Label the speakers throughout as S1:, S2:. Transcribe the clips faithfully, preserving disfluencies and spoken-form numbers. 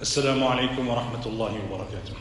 S1: السلام عليكم ورحمة الله وبركاته.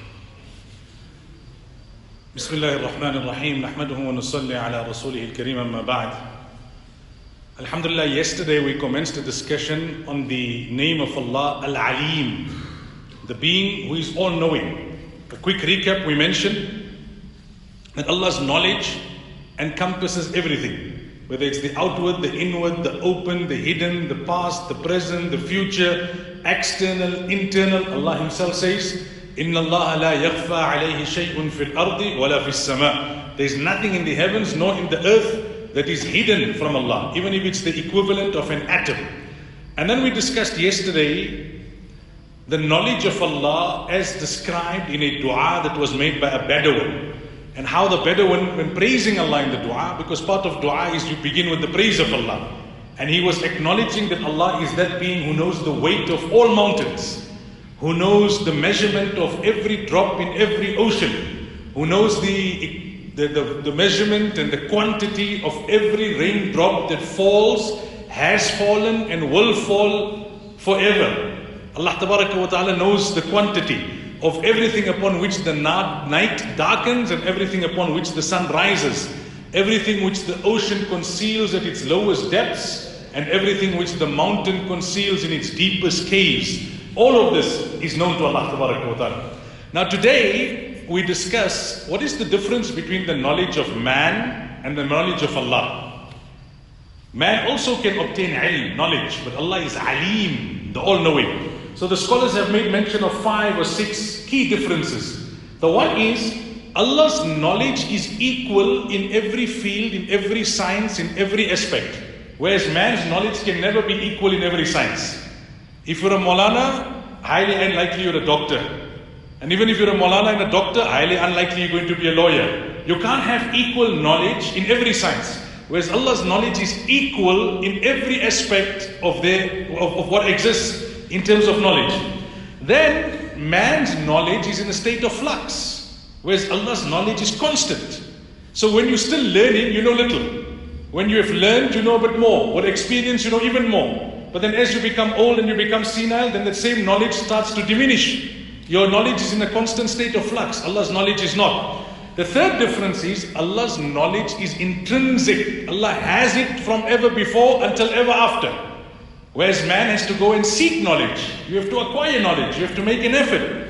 S1: بسم الله الرحمن الرحيم. نحمده ونصلي على رسوله الكريم أما بعد. Alhamdulillah, yesterday we commenced a discussion on the name of Allah, Al-Alim, the being who is all-knowing. A quick recap, we mentioned that Allah's knowledge encompasses everything, whether it's the outward, the inward, the open, the hidden, the past, the present, the future, external, internal. Allah Himself says, إِنَّ اللَّهَ لَا يَخْفَى عَلَيْهِ شَيْءٌ فِي الْأَرْضِ وَلَا فِي السَّمَاءِ. There is nothing in the heavens nor in the earth that is hidden from Allah, even if it's the equivalent of an atom. And then we discussed yesterday the knowledge of Allah as described in a dua that was made by a Bedouin. And how the Bedouin, when praising Allah in the dua, because part of dua is you begin with the praise of Allah. And he was acknowledging that Allah is that being who knows the weight of all mountains, who knows the measurement of every drop in every ocean, who knows the, the, the, the measurement and the quantity of every raindrop that falls, has fallen and will fall forever. Allah Tabaraka wa Ta'ala knows the quantity of everything upon which the night darkens and everything upon which the sun rises, everything which the ocean conceals at its lowest depths, and everything which the mountain conceals in its deepest caves. All of this is known to Allah Tabaraka wa Ta'ala. Now today we discuss what is the difference between the knowledge of man and the knowledge of Allah. Man also can obtain ilm, knowledge, but Allah is Alim, the all-knowing. So the scholars have made mention of five or six key differences. The one is, Allah's knowledge is equal in every field, in every science, in every aspect. Whereas man's knowledge can never be equal in every science. If you're a Maulana, highly unlikely you're a doctor. And even if you're a Maulana and a doctor, highly unlikely you're going to be a lawyer. You can't have equal knowledge in every science. Whereas Allah's knowledge is equal in every aspect of, their, of, of what exists in terms of knowledge. Then man's knowledge is in a state of flux, whereas Allah's knowledge is constant. So when you're still learning, you know little. When you have learned, you know a bit more. With experience, you know even more. But then as you become old and you become senile, then that same knowledge starts to diminish. Your knowledge is in a constant state of flux. Allah's knowledge is not. The third difference is Allah's knowledge is intrinsic. Allah has it from ever before until ever after. Whereas man has to go and seek knowledge. You have to acquire knowledge. You have to make an effort.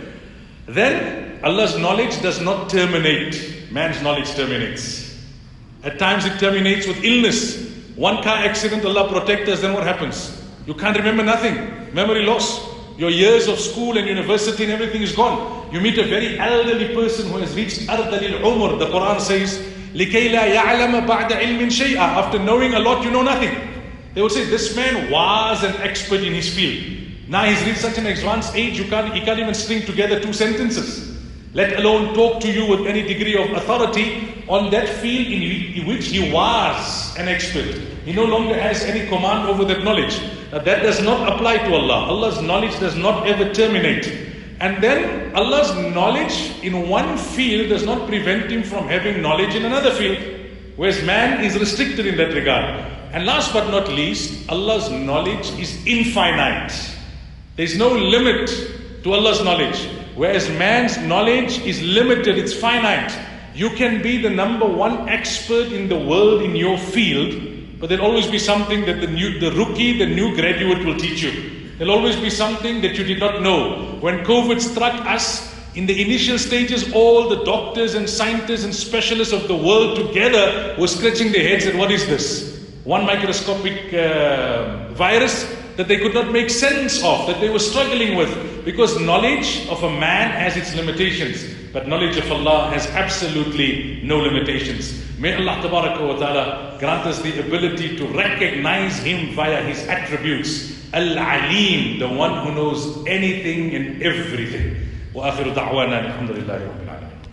S1: Then Allah's knowledge does not terminate. Man's knowledge terminates. At times it terminates with illness. One car accident, Allah protect us, then what happens? You can't remember nothing. Memory loss. Your years of school and university and everything is gone. You meet a very elderly person who has reached Ardalil Umr. The Quran says, لِكَيْ لَا يَعْلَمَ بَعْدَ عِلْمٍ شَيْئًا. After knowing a lot, you know nothing. They would say, this man was an expert in his field. Now he's reached such an advanced age, you can't, he can't even string together two sentences. Let alone talk to you with any degree of authority on that field in which he was an expert. He no longer has any command over that knowledge. Now that does not apply to Allah. Allah's knowledge does not ever terminate. And then Allah's knowledge in one field does not prevent him from having knowledge in another field. Whereas man is restricted in that regard. And last but not least, Allah's knowledge is infinite. There is no limit to Allah's knowledge. Whereas man's knowledge is limited, it's finite. You can be the number one expert in the world in your field, but there'll always be something that the new, the rookie, the new graduate will teach you. There'll always be something that you did not know. When COVID struck us, in the initial stages, all the doctors and scientists and specialists of the world together were scratching their heads at what is this? One microscopic uh, virus that they could not make sense of, that they were struggling with, because knowledge of a man has its limitations, but knowledge of Allah has absolutely no limitations. May Allah Tabaraka wa Ta'ala grant us the ability to recognize Him via His attributes. Al-Alim, the one who knows anything and everything. Wa akhiru da'wana alhamdulillahi rabbil alamin.